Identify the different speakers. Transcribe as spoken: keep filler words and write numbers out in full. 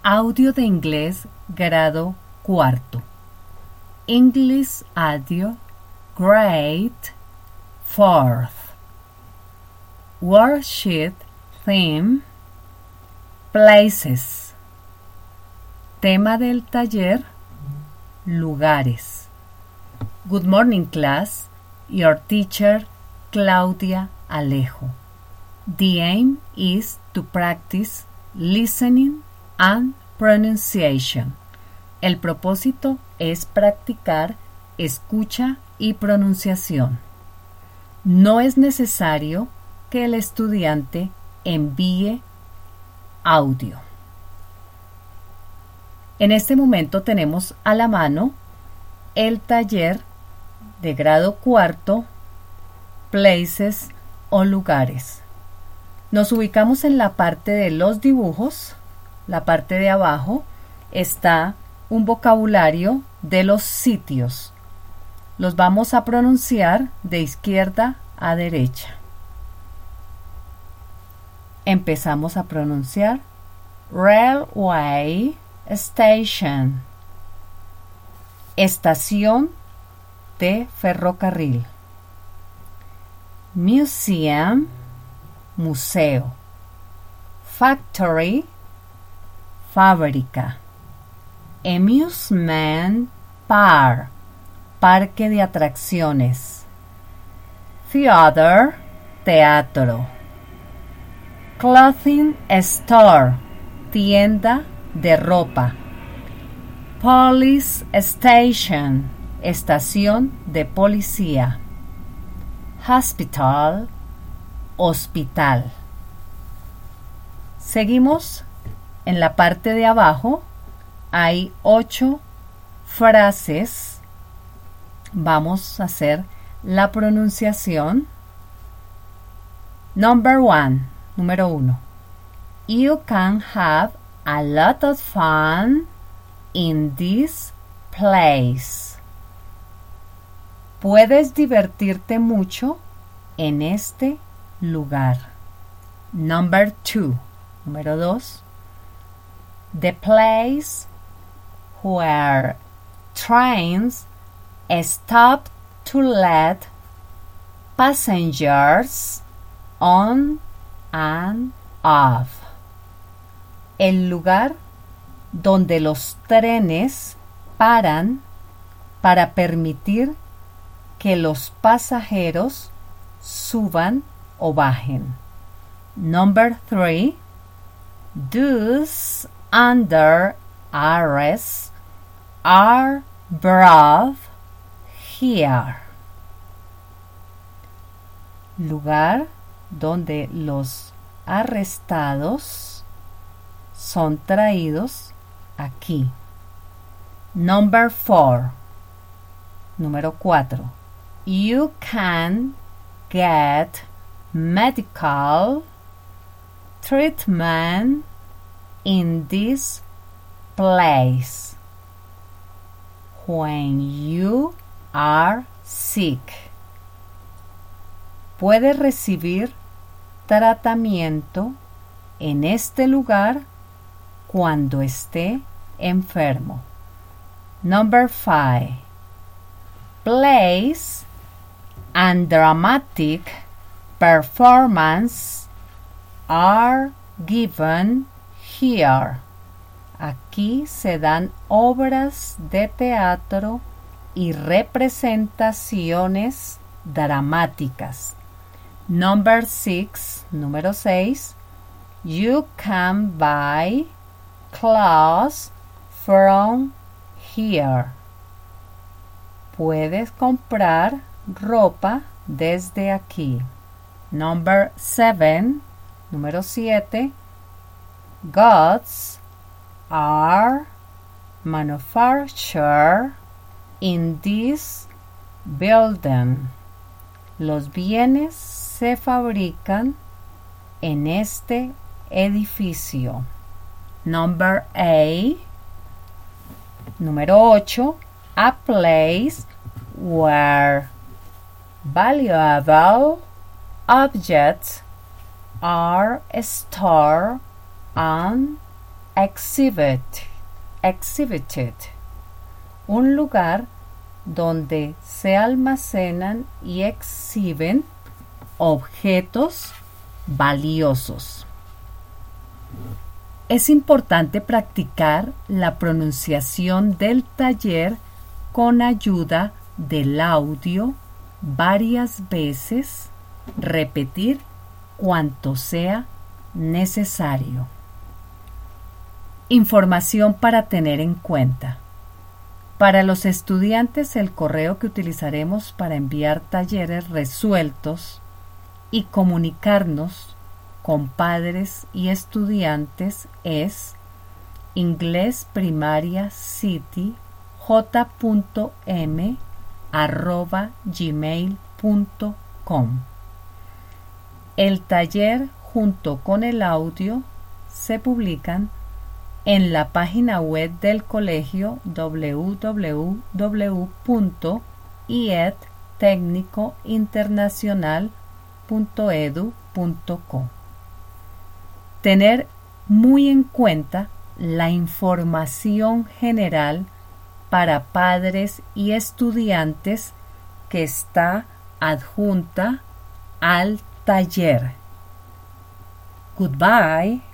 Speaker 1: Audio de inglés, grado cuarto. English audio, grade fourth. Worksheet theme, places. Tema del taller, lugares. Good morning, class. Your teacher, Claudia Alejo. The aim is to practice listening and pronunciation. El propósito es practicar escucha y pronunciación. No es necesario que el estudiante envíe audio. En este momento tenemos a la mano el taller de grado cuarto, places o lugares. Nos ubicamos en la parte de los dibujos. La parte de abajo está un vocabulario de los sitios. Los vamos a pronunciar de izquierda a derecha. Empezamos a pronunciar railway station, estación de ferrocarril. Museum, museo. Factory, fábrica. Amusement park, parque de atracciones. Theater, teatro. Clothing store, tienda de ropa. Police station, estación de policía. Hospital, hospital. Seguimos en la parte de abajo. Hay ocho frases. Vamos a hacer la pronunciación. Number one, número uno. You can have a lot of fun in this place. Puedes divertirte mucho en este lugar. Number two, número dos. The place where trains stop to let passengers on and off. El lugar donde los trenes paran para permitir que los pasajeros suban o bajen. Number three. Those under arrest are brought here. Lugar donde los arrestados son traídos aquí. Number four. Número cuatro. You can get medical treatment in this place when you are sick. Puedes recibir tratamiento en este lugar cuando esté enfermo. Number five. Plays and dramatic performance are given here. Aquí se dan obras de teatro y representaciones dramáticas. Number six, número seis. You can buy clothes from here. Puedes comprar ropa desde aquí. Number seven, número siete. Goods are manufactured in this building. Los bienes se fabrican en este edificio. Number eight. Número ocho. A place where valuable objects are stored and exhibit, exhibited, un lugar donde se almacenan y exhiben objetos valiosos. Es importante practicar la pronunciación del taller con ayuda del audio varias veces, repetir cuanto sea necesario. Información para tener en cuenta. Para los estudiantes, el correo que utilizaremos para enviar talleres resueltos y comunicarnos con padres y estudiantes es inglesprimariacity j punto m arroba gmail punto com. El taller junto con el audio se publican en la página web del colegio w w w punto i e d técnico internacional punto e d u punto co. Tener muy en cuenta la información general para padres y estudiantes que está adjunta al taller. Goodbye.